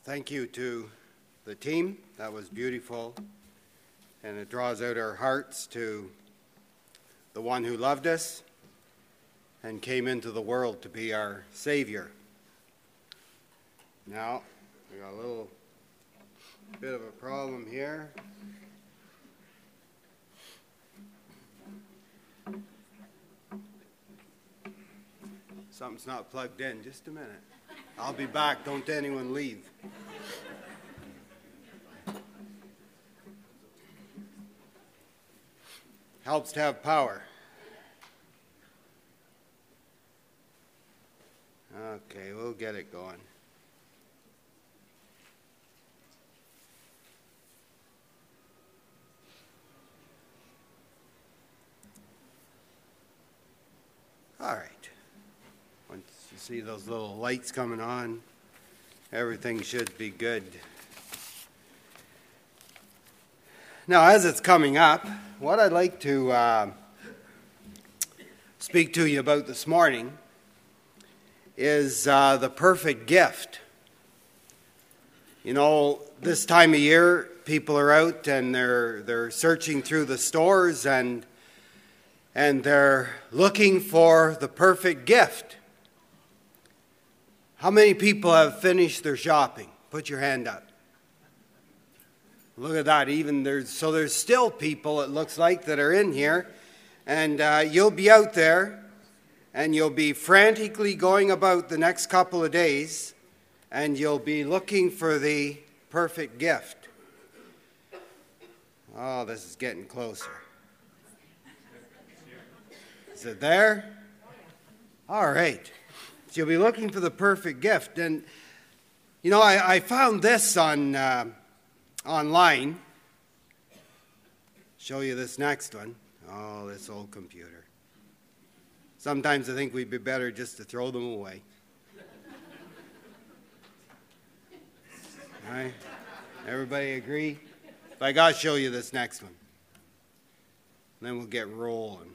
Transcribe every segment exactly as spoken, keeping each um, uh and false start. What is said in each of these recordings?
Thank you to the team. That was beautiful. And it draws out our hearts to the one who loved us and came into the world to be our Savior. Now, we got a little bit of a problem here. Something's not plugged in. Just a minute. I'll be back. Don't anyone leave. Helps to have power. Okay, we'll get it going. All right. Once you see those little lights coming on, everything should be good. Now, as it's coming up, what I'd like to uh, speak to you about this morning is uh, the perfect gift. You know, this time of year, people are out and they're they're searching through the stores and and they're looking for the perfect gift. How many people have finished their shopping? Put your hand up. Look at that. Even there's so there's still people, it looks like, that are in here, and uh, you'll be out there, and you'll be frantically going about the next couple of days, and you'll be looking for the perfect gift. Oh, this is getting closer. Is it there? All right. So you'll be looking for the perfect gift, and you know I, I found this on. Uh, Online, show you this next one. Oh, this old computer. Sometimes I think we'd be better just to throw them away. All right? Everybody agree? If I gotta show you this next one, then we'll get rolling.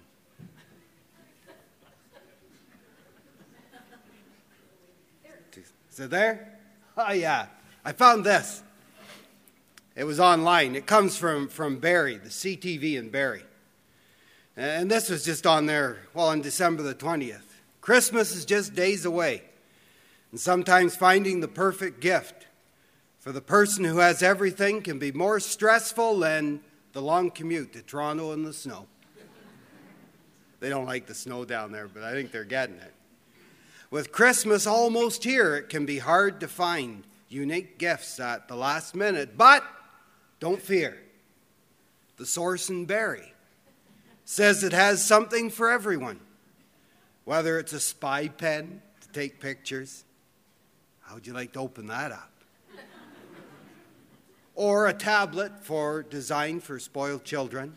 Is it there? Oh yeah, I found this. It was online. It comes from, from Barrie, the C T V in Barrie. And this was just on there, well, on December the twentieth. Christmas is just days away. And sometimes finding the perfect gift for the person who has everything can be more stressful than the long commute to Toronto in the snow. They don't like the snow down there, but I think they're getting it. With Christmas almost here, it can be hard to find unique gifts at the last minute, but don't fear. The source in Barrie says it has something for everyone. Whether it's a spy pen to take pictures. How would you like to open that up? Or a tablet for design for spoiled children.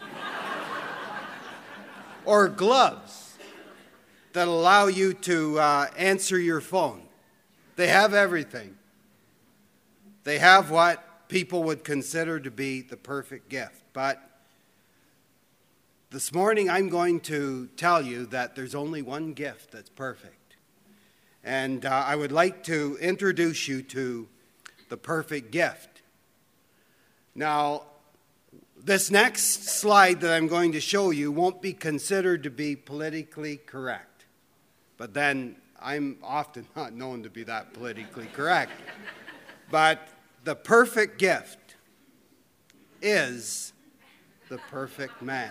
Or gloves that allow you to uh, answer your phone. They have everything. They have what people would consider to be the perfect gift. But this morning I'm going to tell you that there's only one gift that's perfect. And uh, I would like to introduce you to the perfect gift. Now, this next slide that I'm going to show you won't be considered to be politically correct. But then I'm often not known to be that politically correct. But the perfect gift is the perfect man.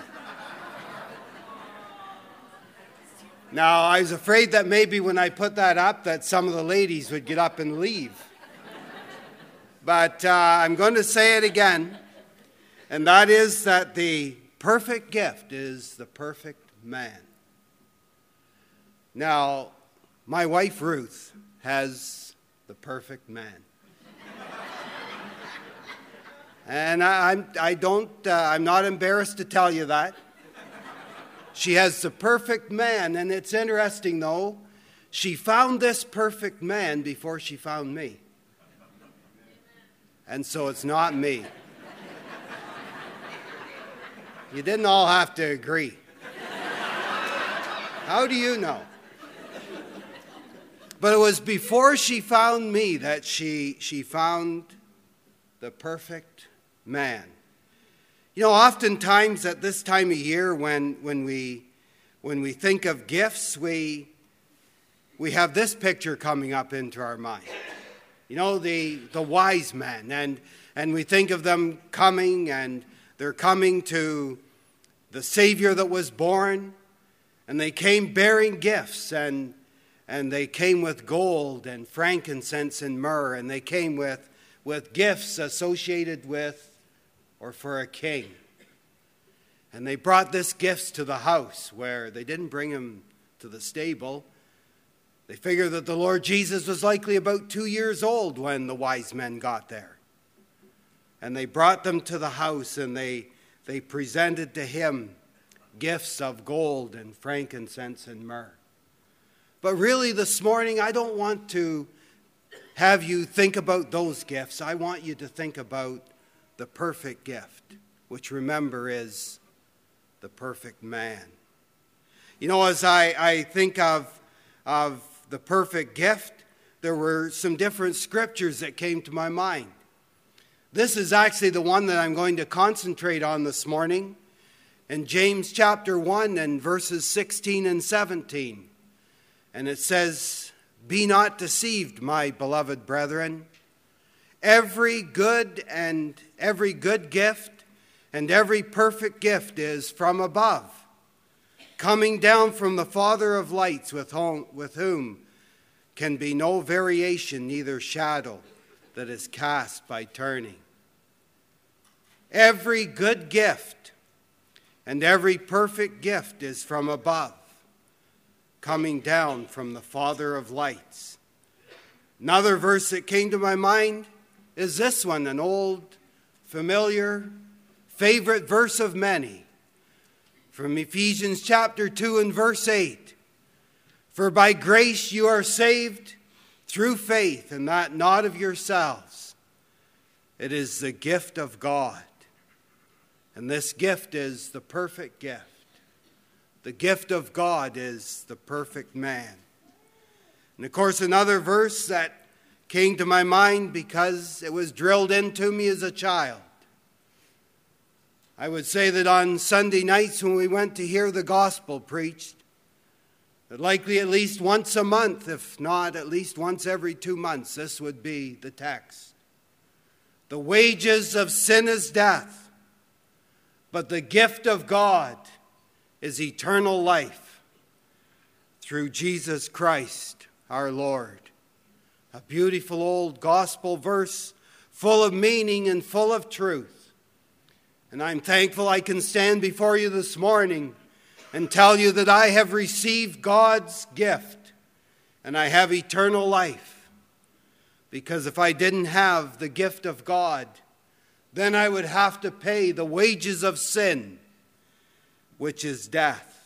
Now, I was afraid that maybe when I put that up that some of the ladies would get up and leave. But uh, I'm going to say it again, and that is that the perfect gift is the perfect man. Now, my wife Ruth has the perfect man. And I, I'm, I don't, uh, I'm not embarrassed to tell you that. She has the perfect man, and it's interesting, though. She found this perfect man before she found me. And so it's not me. You didn't all have to agree. How do you know? But it was before she found me that she, she found the perfect man. You know, oftentimes at this time of year when, when, we, when we think of gifts, we, we have this picture coming up into our mind. You know, the, the wise men, and, and we think of them coming, and they're coming to the Savior that was born, and they came bearing gifts, and, and they came with gold and frankincense and myrrh, and they came with, with gifts associated with or for a king. And they brought this gifts to the house where they didn't bring him to the stable. They figured that the Lord Jesus was likely about two years old when the wise men got there. And they brought them to the house, and they, they presented to him gifts of gold and frankincense and myrrh. But really this morning, I don't want to have you think about those gifts. I want you to think about the perfect gift, which remember is the perfect man. You know, as I, I think of, of the perfect gift, there were some different scriptures that came to my mind. This is actually the one that I'm going to concentrate on this morning, in James chapter one and verses sixteen and seventeen. And it says, "Be not deceived, my beloved brethren. Every good and every good gift and every perfect gift is from above, coming down from the Father of lights, with whom, with whom can be no variation, neither shadow that is cast by turning." Every good gift and every perfect gift is from above, coming down from the Father of lights. Another verse that came to my mind is this one, an old, familiar, favorite verse of many, from Ephesians chapter two and verse eight. "For by grace you are saved through faith, and that not of yourselves. It is the gift of God." And this gift is the perfect gift. The gift of God is the perfect man. And of course, another verse that came to my mind because it was drilled into me as a child. I would say that on Sunday nights when we went to hear the gospel preached, that likely at least once a month, if not at least once every two months, this would be the text. "The wages of sin is death, but the gift of God is eternal life through Jesus Christ our Lord." A beautiful old gospel verse, full of meaning and full of truth. And I'm thankful I can stand before you this morning and tell you that I have received God's gift and I have eternal life. Because if I didn't have the gift of God, then I would have to pay the wages of sin, which is death.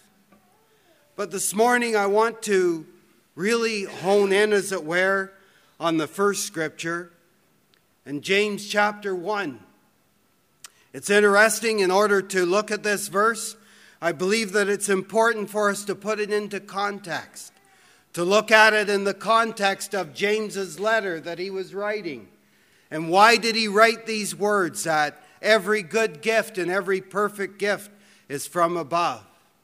But this morning I want to really hone in, as it were, on the first scripture in James chapter one. It's interesting, in order to look at this verse, I believe that it's important for us to put it into context, to look at it in the context of James's letter that he was writing. And why did he write these words, that every good gift and every perfect gift is from above?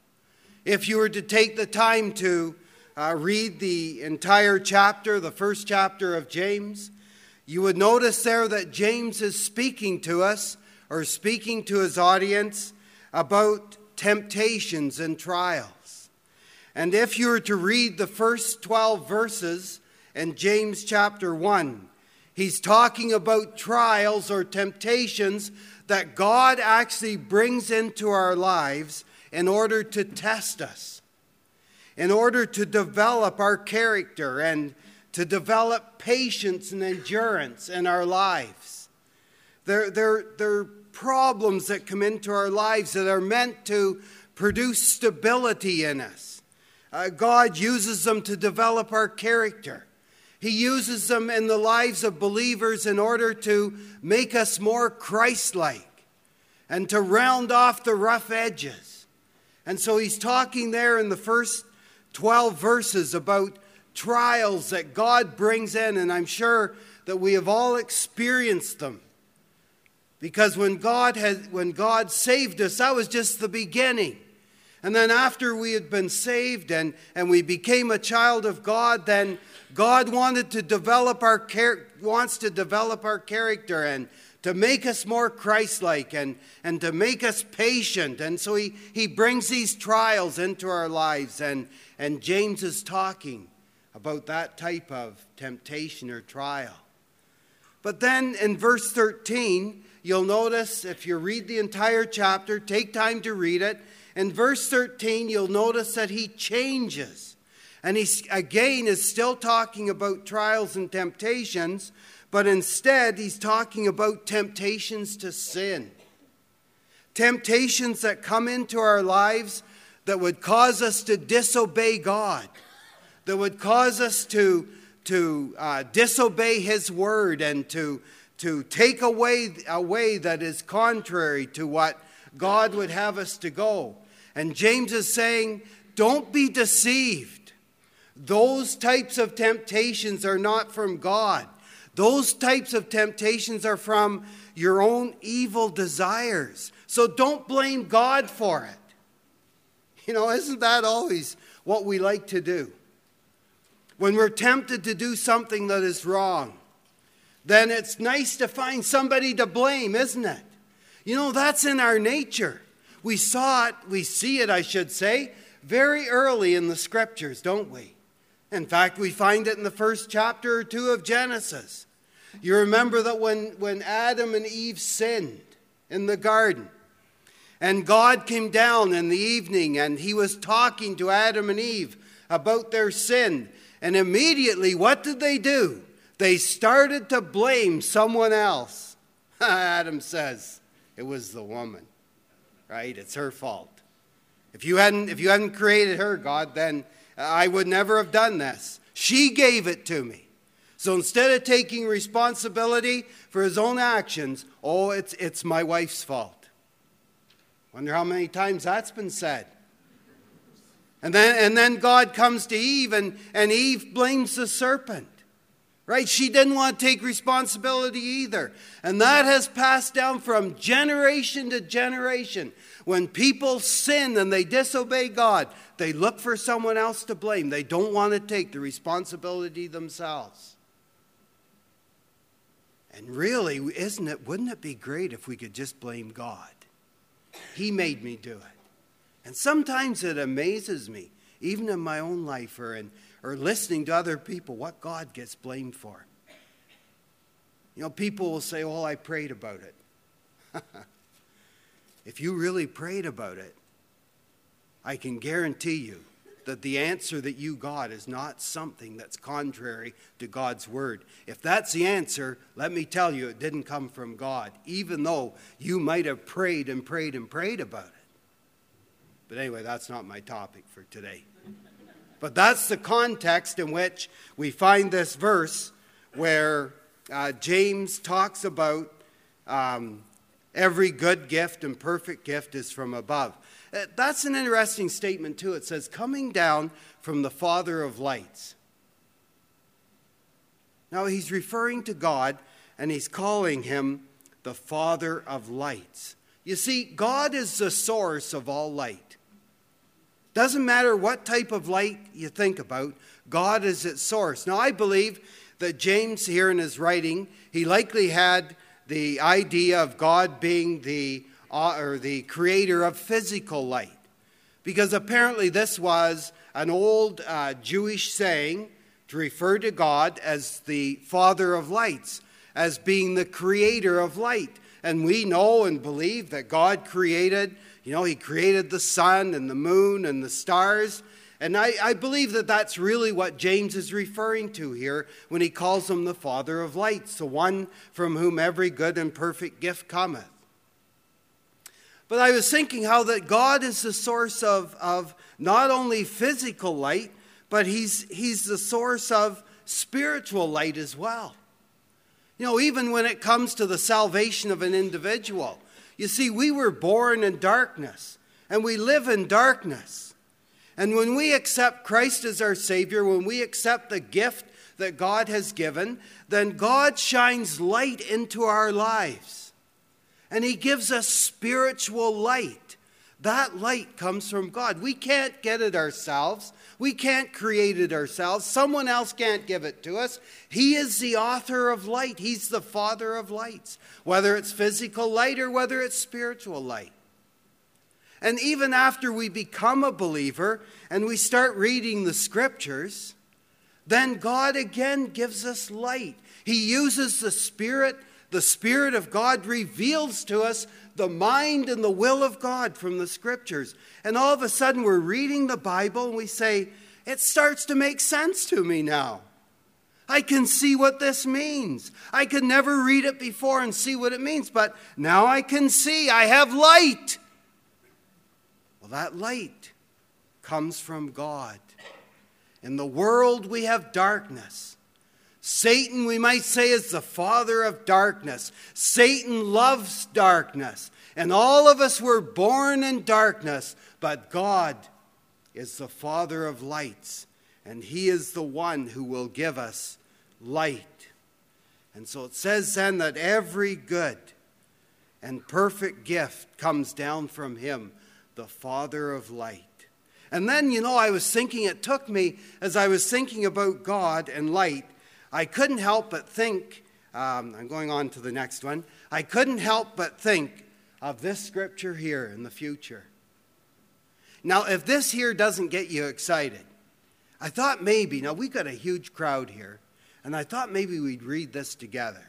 If you were to take the time to uh, read the entire chapter, the first chapter of James, you would notice there that James is speaking to us, or speaking to his audience, about temptations and trials. And if you were to read the first twelve verses in James chapter one, he's talking about trials or temptations that God actually brings into our lives in order to test us, in order to develop our character and to develop patience and endurance in our lives. They're, they're, they're problems that come into our lives that are meant to produce stability in us. Uh, God uses them to develop our character. He uses them in the lives of believers in order to make us more Christ-like and to round off the rough edges. And so he's talking there in the first twelve verses about trials that God brings in, and I'm sure that we have all experienced them. Because when God had, when God saved us, that was just the beginning. And then after we had been saved and, and we became a child of God, then God wanted to develop our char- wants to develop our character and to make us more Christ-like and, and to make us patient. And so he, he brings these trials into our lives. And, and James is talking about that type of temptation or trial. But then in verse thirteen, you'll notice, if you read the entire chapter, take time to read it. In verse thirteen, you'll notice that he changes. And he, again, is still talking about trials and temptations, but instead he's talking about temptations to sin. Temptations that come into our lives that would cause us to disobey God, that would cause us to, to uh, disobey his word and to, to take away a way that is contrary to what God would have us to go. And James is saying, don't be deceived. Those types of temptations are not from God. Those types of temptations are from your own evil desires. So don't blame God for it. You know, isn't that always what we like to do? When we're tempted to do something that is wrong, then it's nice to find somebody to blame, isn't it? You know, that's in our nature. We saw it, we see it, I should say, very early in the scriptures, don't we? In fact, we find it in the first chapter or two of Genesis. You remember that when, when Adam and Eve sinned in the garden, and God came down in the evening and he was talking to Adam and Eve about their sin. And immediately, what did they do? They started to blame someone else. Adam says, it was the woman, right? It's her fault. If you hadn't, if you hadn't created her, God, then I would never have done this. She gave it to me. So instead of taking responsibility for his own actions, oh, it's, it's my wife's fault. Wonder how many times that's been said. And then, and then God comes to Eve, and, and Eve blames the serpent. Right? She didn't want to take responsibility either. And that has passed down from generation to generation. When people sin and they disobey God, they look for someone else to blame. They don't want to take the responsibility themselves. And really, isn't it, wouldn't it be great if we could just blame God? He made me do it. And sometimes it amazes me, even in my own life or in or listening to other people, what God gets blamed for. You know, people will say, well, I prayed about it. If you really prayed about it, I can guarantee you that the answer that you got is not something that's contrary to God's word. If that's the answer, let me tell you, it didn't come from God, even though you might have prayed and prayed and prayed about it. But anyway, that's not my topic for today. But that's the context in which we find this verse where uh, James talks about um, every good gift and perfect gift is from above. Uh, that's an interesting statement too. It says, coming down from the Father of lights. Now he's referring to God and he's calling him the Father of lights. You see, God is the source of all light. Doesn't matter what type of light you think about, God is its source. Now, I believe that James here in his writing, he likely had the idea of God being the, uh, or the creator of physical light. Because apparently this was an old uh, Jewish saying to refer to God as the Father of lights, as being the creator of light. And we know and believe that God created, you know, he created the sun and the moon and the stars. And I, I believe that that's really what James is referring to here when he calls him the Father of lights, the one from whom every good and perfect gift cometh. But I was thinking how that God is the source of, of not only physical light, but he's, he's the source of spiritual light as well. You know, even when it comes to the salvation of an individual. You see, we were born in darkness, and we live in darkness. And when we accept Christ as our Savior, when we accept the gift that God has given, then God shines light into our lives. And He gives us spiritual light. That light comes from God. We can't get it ourselves. We can't create it ourselves. Someone else can't give it to us. He is the author of light. He's the Father of lights, whether it's physical light or whether it's spiritual light. And even after we become a believer and we start reading the Scriptures, then God again gives us light. He uses the Spirit. The Spirit of God reveals to us the mind and the will of God from the Scriptures. And all of a sudden we're reading the Bible and we say, it starts to make sense to me now. I can see what this means. I could never read it before and see what it means, but now I can see. I have light. Well, that light comes from God. In the world we have darkness. Satan, we might say, is the father of darkness. Satan loves darkness. And all of us were born in darkness, but God is the Father of lights. And He is the one who will give us light. And so it says then that every good and perfect gift comes down from Him, the Father of light. And then, you know, I was thinking, it took me, as I was thinking about God and light, I couldn't help but think, um, I'm going on to the next one, I couldn't help but think of this scripture here in the future. Now, if this here doesn't get you excited, I thought maybe, now we've got a huge crowd here, and I thought maybe we'd read this together.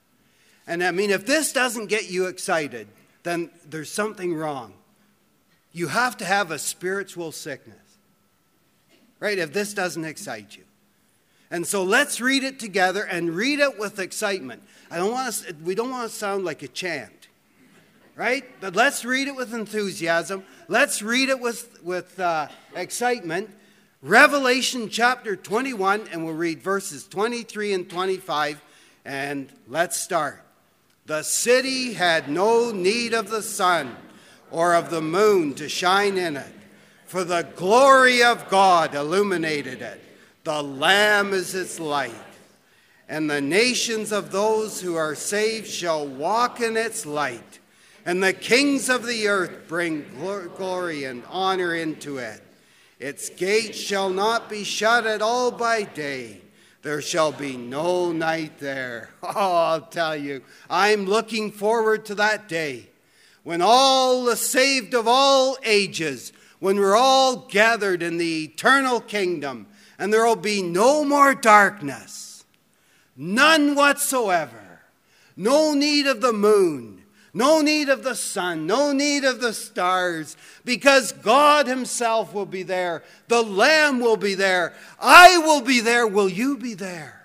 And I mean, if this doesn't get you excited, then there's something wrong. You have to have a spiritual sickness, right? If this doesn't excite you. And so let's read it together and read it with excitement. I don't want to, we don't want to sound like a chant, right? But let's read it with enthusiasm. Let's read it with, with uh, excitement. Revelation chapter twenty-one, and we'll read verses twenty-three and twenty-five. And let's start. The city had no need of the sun or of the moon to shine in it, for the glory of God illuminated it. The Lamb is its light, and the nations of those who are saved shall walk in its light, and the kings of the earth bring glory and honor into it. Its gates shall not be shut at all by day. There shall be no night there. Oh, I'll tell you, I'm looking forward to that day when all the saved of all ages, when we're all gathered in the eternal kingdom, and there will be no more darkness, none whatsoever, no need of the moon, no need of the sun, no need of the stars, because God Himself will be there. The Lamb will be there. I will be there. Will you be there?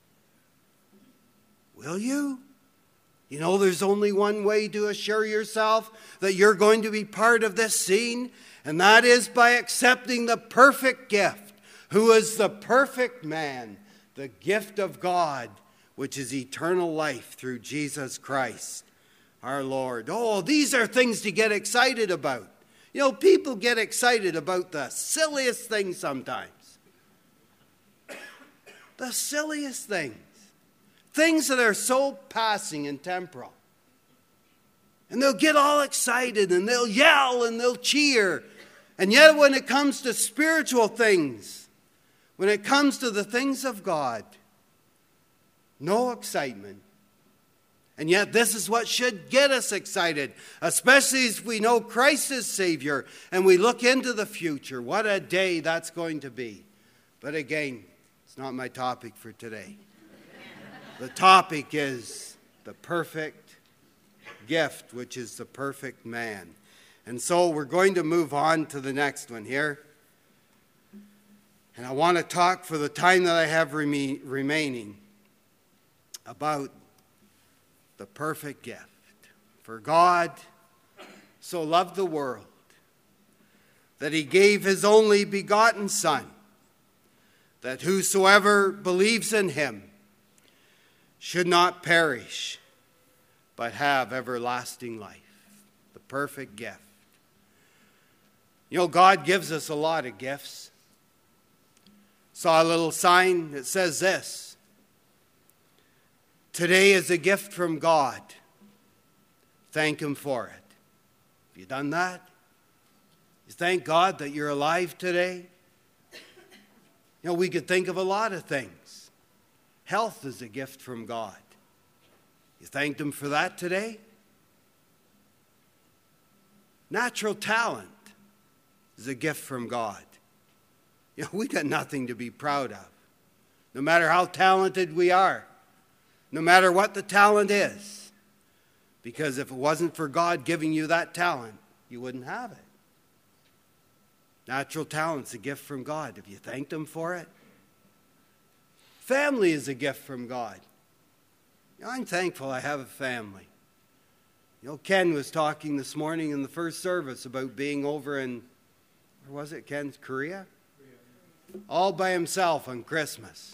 Will you? You know, there's only one way to assure yourself that you're going to be part of this scene, and that is by accepting the perfect gift, who is the perfect man, the gift of God, which is eternal life through Jesus Christ, our Lord. Oh, these are things to get excited about. You know, people get excited about the silliest things sometimes. The silliest things. Things that are so passing and temporal. And they'll get all excited and they'll yell and they'll cheer. And yet when it comes to spiritual things, when it comes to the things of God, no excitement. And yet this is what should get us excited, especially as we know Christ is Savior and we look into the future. What a day that's going to be. But again, it's not my topic for today. The topic is the perfect gift, which is the perfect man. And so we're going to move on to the next one here. And I want to talk for the time that I have reme- remaining about the perfect gift. For God so loved the world that He gave His only begotten Son, that whosoever believes in Him should not perish, but have everlasting life. The perfect gift. You know, God gives us a lot of gifts. Saw a little sign that says this: today is a gift from God. Thank Him for it. Have you done that? You thank God that you're alive today? You know, we could think of a lot of things. Health is a gift from God. You thanked Him for that today? Natural talent is a gift from God. You know, we got nothing to be proud of. No matter how talented we are, no matter what the talent is. Because if it wasn't for God giving you that talent, you wouldn't have it. Natural talent's a gift from God. Have you thanked Him for it? Family is a gift from God. You know, I'm thankful I have a family. You know, Ken was talking this morning in the first service about being over in, where was it, Ken? Korea? Korea. All by himself on Christmas.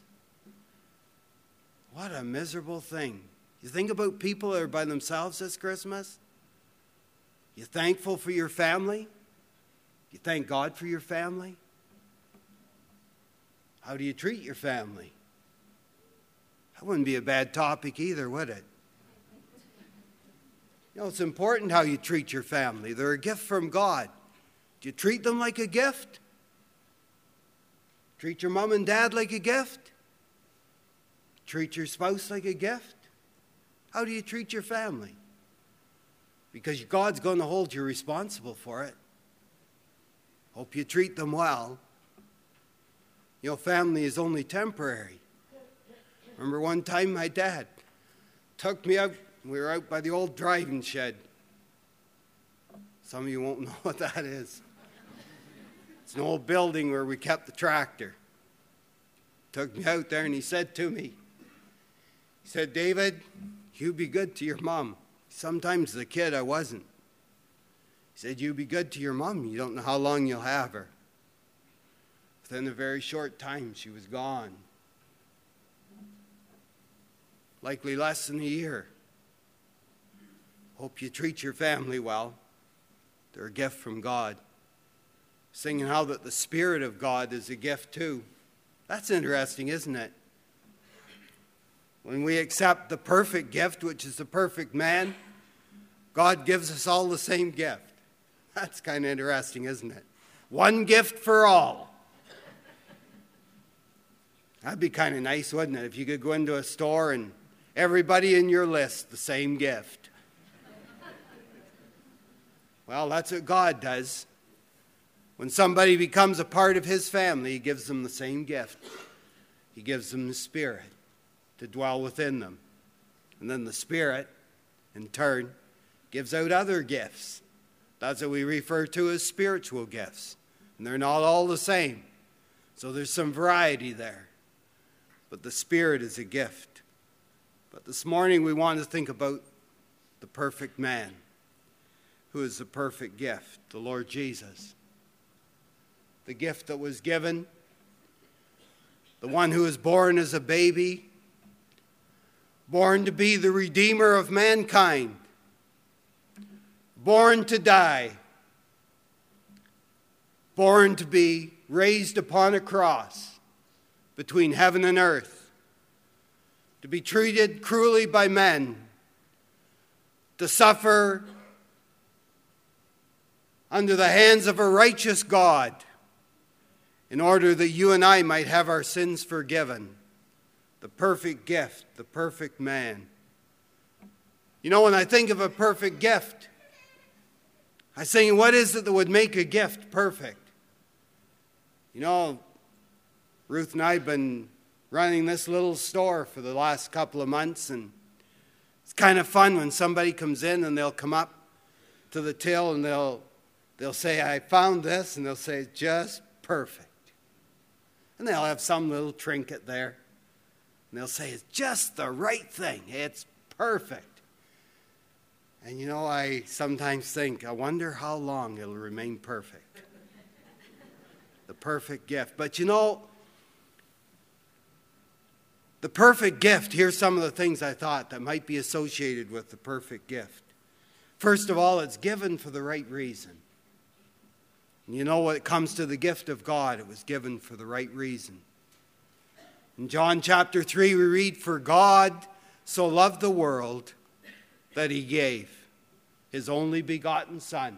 What a miserable thing. You think about people that are by themselves this Christmas? You thankful for your family? You thank God for your family? How do you treat your family? That wouldn't be a bad topic either, would it? You know, it's important how you treat your family. They're a gift from God. Do you treat them like a gift? Treat your mom and dad like a gift? Treat your spouse like a gift? How do you treat your family? Because God's going to hold you responsible for it. Hope you treat them well. You know, family is only temporary. Remember one time my dad took me out. We were out by the old driving shed. Some of you won't know what that is. It's an old building where we kept the tractor. Took me out there and he said to me, he said, David, you be good to your mom. Sometimes as a kid I wasn't. He said, you be good to your mom. You don't know how long you'll have her. Within a very short time, she was gone. Likely less than a year. Hope you treat your family well. They're a gift from God. Singing how that the Spirit of God is a gift too. That's interesting, isn't it? When we accept the perfect gift, which is the perfect man, God gives us all the same gift. That's kind of interesting, isn't it? One gift for all. That'd be kind of nice, wouldn't it? If you could go into a store and everybody in your list, the same gift. Well, that's what God does. When somebody becomes a part of His family, He gives them the same gift. He gives them the Spirit to dwell within them. And then the Spirit, in turn, gives out other gifts. That's what we refer to as spiritual gifts. And they're not all the same. So there's some variety there. But the Spirit is a gift. But this morning we want to think about the perfect man, who is the perfect gift, the Lord Jesus. The gift that was given, the one who was born as a baby, born to be the Redeemer of mankind, born to die, born to be raised upon a cross between heaven and earth, to be treated cruelly by men, to suffer under the hands of a righteous God, in order that you and I might have our sins forgiven. The perfect gift, the perfect man. You know, when I think of a perfect gift, I think, what is it that would make a gift perfect? You know, Ruth and I have been running this little store for the last couple of months, and it's kind of fun when somebody comes in and they'll come up to the till and they'll they'll say, I found this, and they'll say, just perfect. And they'll have some little trinket there. And they'll say, it's just the right thing. It's perfect. And you know, I sometimes think, I wonder how long it'll remain perfect. The perfect gift. But you know, the perfect gift, here's some of the things I thought that might be associated with the perfect gift. First of all, it's given for the right reason. And you know, when it comes to the gift of God, it was given for the right reason. In John chapter three, we read, "For God so loved the world that he gave his only begotten Son."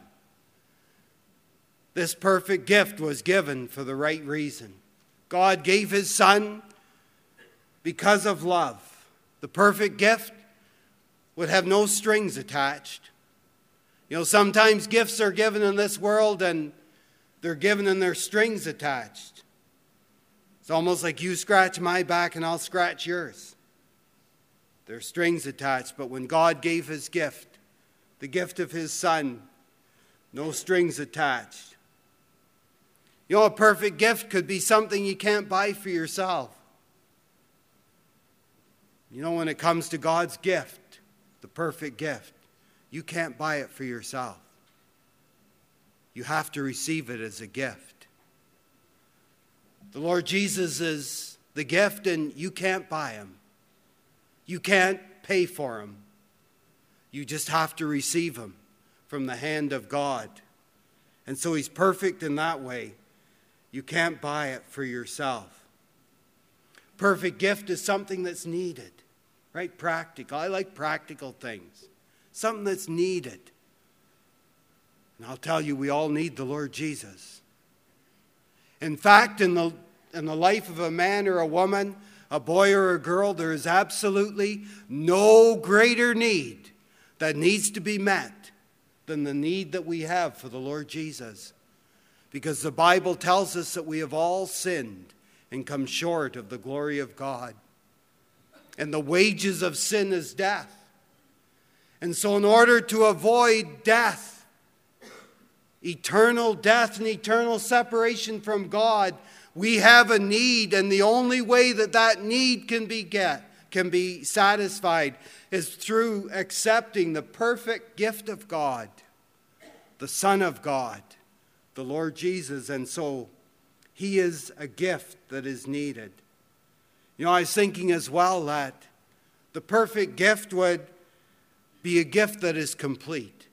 This perfect gift was given for the right reason. God gave his Son because of love. The perfect gift would have no strings attached. You know, sometimes gifts are given in this world and they're given and there's strings attached. It's almost like you scratch my back and I'll scratch yours. There's strings attached, but when God gave his gift, the gift of his Son, no strings attached. You know, a perfect gift could be something you can't buy for yourself. You know, when it comes to God's gift, the perfect gift, you can't buy it for yourself. You have to receive it as a gift. The Lord Jesus is the gift, and you can't buy him. You can't pay for him. You just have to receive him from the hand of God. And so he's perfect in that way. You can't buy it for yourself. Perfect gift is something that's needed, right? Practical. I like practical things. Something that's needed. And I'll tell you, we all need the Lord Jesus. In fact, in the, in the life of a man or a woman, a boy or a girl, there is absolutely no greater need that needs to be met than the need that we have for the Lord Jesus. Because the Bible tells us that we have all sinned and come short of the glory of God. And the wages of sin is death. And so in order to avoid death, eternal death and eternal separation from God, we have a need, and the only way that that need can be get, can be satisfied is through accepting the perfect gift of God, the Son of God, the Lord Jesus. And so he is a gift that is needed. You know, I was thinking as well that the perfect gift would be a gift that is complete.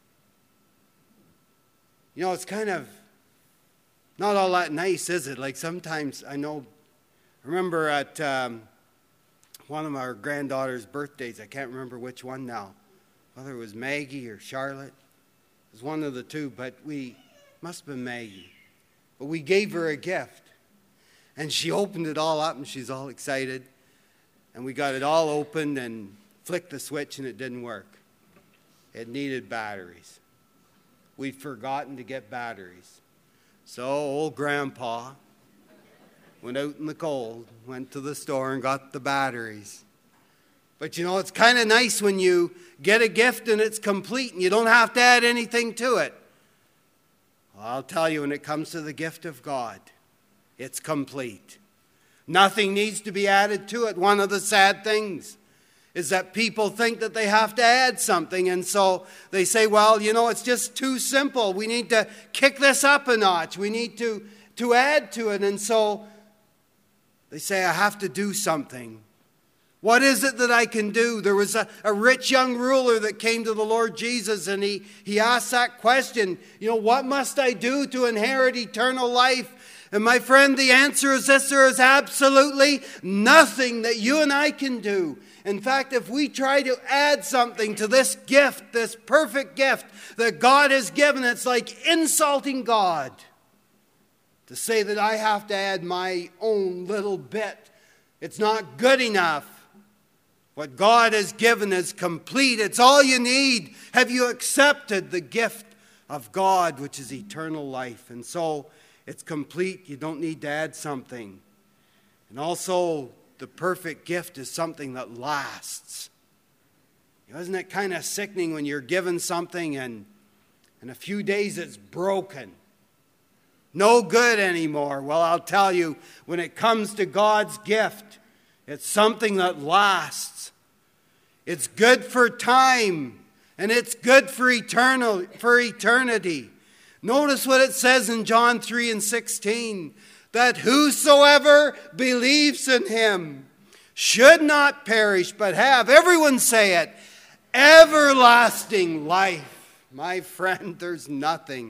You know, it's kind of not all that nice, is it? Like sometimes I know, I remember at um, one of our granddaughter's birthdays, I can't remember which one now, whether it was Maggie or Charlotte. It was one of the two, but we, must have been Maggie. But we gave her a gift. And she opened it all up and she's all excited. And we got it all opened and flicked the switch and it didn't work. It needed batteries. We'd forgotten to get batteries. So old Grandpa went out in the cold, went to the store and got the batteries. But you know, it's kind of nice when you get a gift and it's complete and you don't have to add anything to it. Well, I'll tell you, when it comes to the gift of God, it's complete. Nothing needs to be added to it. One of the sad things is that people think that they have to add something, and so they say, well, you know, it's just too simple. We need to kick this up a notch. We need to, to add to it, and so they say, I have to do something. What is it that I can do? There was a, a rich young ruler that came to the Lord Jesus, and he, he asked that question, you know, what must I do to inherit eternal life? And my friend, the answer is this: there is absolutely nothing that you and I can do. In fact, if we try to add something to this gift, this perfect gift that God has given, it's like insulting God to say that I have to add my own little bit. It's not good enough. What God has given is complete. It's all you need. Have you accepted the gift of God, which is eternal life? And so it's complete. You don't need to add something. And also, the perfect gift is something that lasts. You know, isn't it kind of sickening when you're given something and in a few days it's broken? No good anymore. Well, I'll tell you, when it comes to God's gift, it's something that lasts. It's good for time, and it's good for eternal, for eternity. Notice what it says in John three and sixteen, that whosoever believes in him should not perish, but have, everyone say it, everlasting life. My friend, there's nothing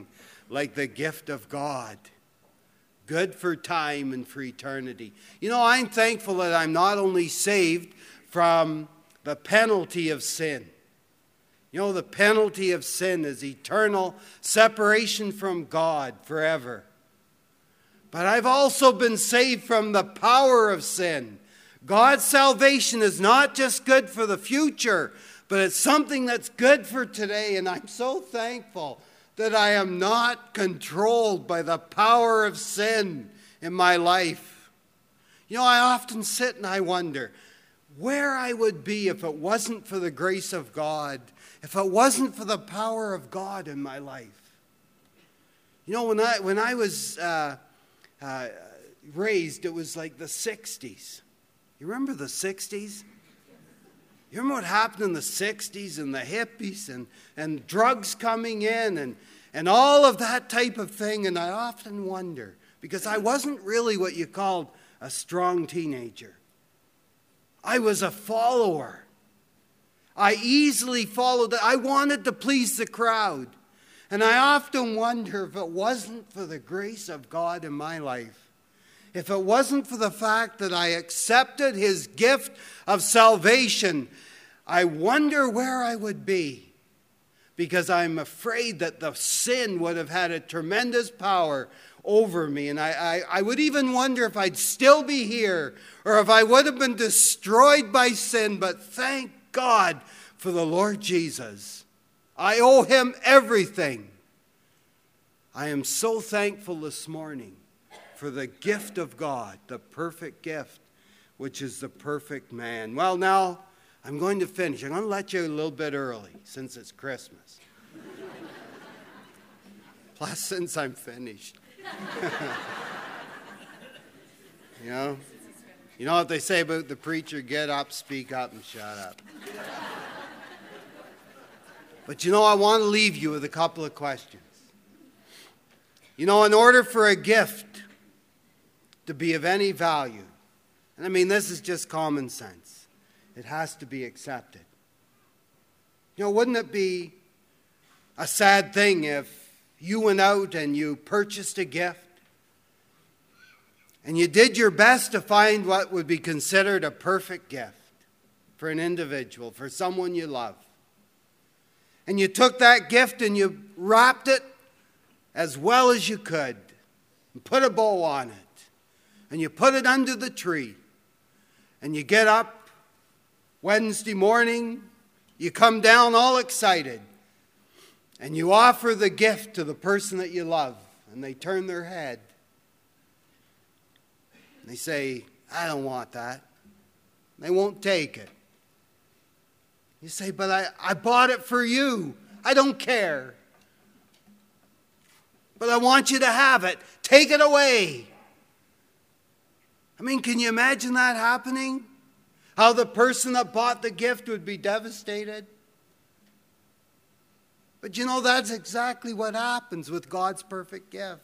like the gift of God. Good for time and for eternity. You know, I'm thankful that I'm not only saved from the penalty of sin. You know, the penalty of sin is eternal separation from God forever. But I've also been saved from the power of sin. God's salvation is not just good for the future, but it's something that's good for today. And I'm so thankful that I am not controlled by the power of sin in my life. You know, I often sit and I wonder where I would be if it wasn't for the grace of God, if it wasn't for the power of God in my life. You know, when I when I was uh, uh, raised, it was like the sixties. You remember the sixties? You remember what happened in the sixties and the hippies and, and drugs coming in and, and all of that type of thing? And I often wonder, because I wasn't really what you called a strong teenager. I was a follower. I easily followed. I wanted to please the crowd. And I often wonder if it wasn't for the grace of God in my life, if it wasn't for the fact that I accepted his gift of salvation, I wonder where I would be. Because I'm afraid that the sin would have had a tremendous power over me. And I, I, I would even wonder if I'd still be here or if I would have been destroyed by sin. But thank God for the Lord Jesus. I owe him everything. I am so thankful this morning for the gift of God, the perfect gift, which is the perfect man. Well, now, I'm going to finish. I'm going to let you a little bit early, since it's Christmas. Plus, since I'm finished. You know? You know what they say about the preacher? Get up, speak up, and shut up. But you know, I want to leave you with a couple of questions. You know, in order for a gift to be of any value, and I mean, this is just common sense, it has to be accepted. You know, wouldn't it be a sad thing if you went out and you purchased a gift and you did your best to find what would be considered a perfect gift for an individual, for someone you love, and you took that gift and you wrapped it as well as you could and put a bow on it, and you put it under the tree, and you get up Wednesday morning, you come down all excited, and you offer the gift to the person that you love, and they turn their head. And they say, I don't want that. They won't take it. You say, but I, I bought it for you. I don't care. But I want you to have it. Take it away. I mean, can you imagine that happening? How the person that bought the gift would be devastated? But you know, that's exactly what happens with God's perfect gift.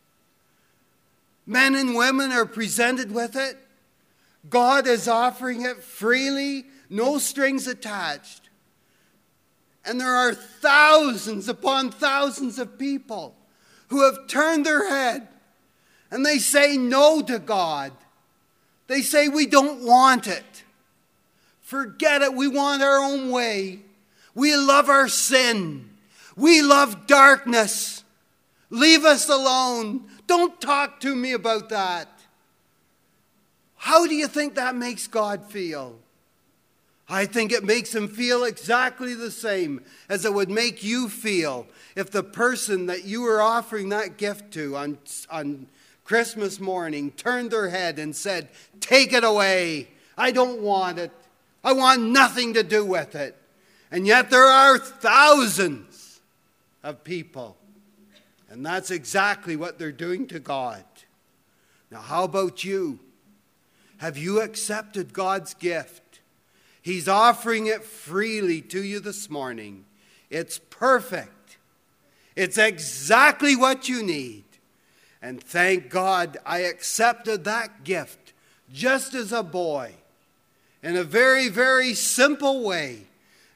Men and women are presented with it. God is offering it freely, no strings attached. And there are thousands upon thousands of people who have turned their head and they say no to God. They say, we don't want it. Forget it. We want our own way. We love our sin. We love darkness. Leave us alone. Don't talk to me about that. How do you think that makes God feel? I think it makes him feel exactly the same as it would make you feel if the person that you were offering that gift to on, on Christmas morning turned their head and said, take it away. I don't want it. I want nothing to do with it. And yet there are thousands of people. And that's exactly what they're doing to God. Now, how about you? Have you accepted God's gift? He's offering it freely to you this morning. It's perfect. It's exactly what you need. And thank God I accepted that gift just as a boy in a very, very simple way.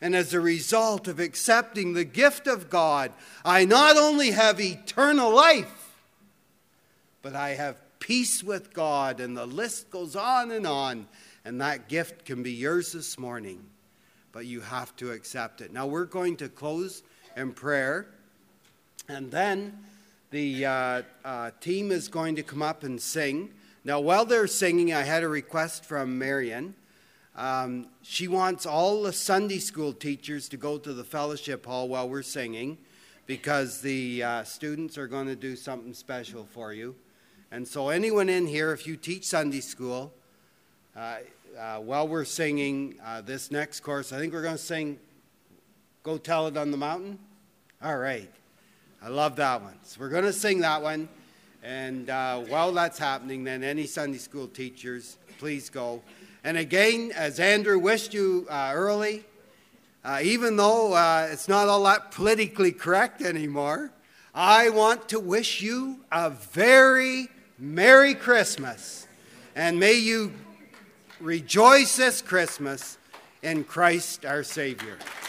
And as a result of accepting the gift of God, I not only have eternal life, but I have peace with God. And the list goes on and on. And that gift can be yours this morning. But you have to accept it. Now we're going to close in prayer. And then the uh, uh, team is going to come up and sing. Now while they're singing, I had a request from Marion. Um, she wants all the Sunday school teachers to go to the fellowship hall while we're singing, because the uh, students are going to do something special for you. And so anyone in here, if you teach Sunday school, uh, uh, while we're singing uh, this next course, I think we're going to sing Go Tell It on the Mountain. All right. I love that one. So we're going to sing that one. And uh, while that's happening, then any Sunday school teachers, please go. And again, as Andrew wished you uh, early, uh, even though uh, it's not all that politically correct anymore, I want to wish you a very Merry Christmas. And may you rejoice this Christmas in Christ our Savior.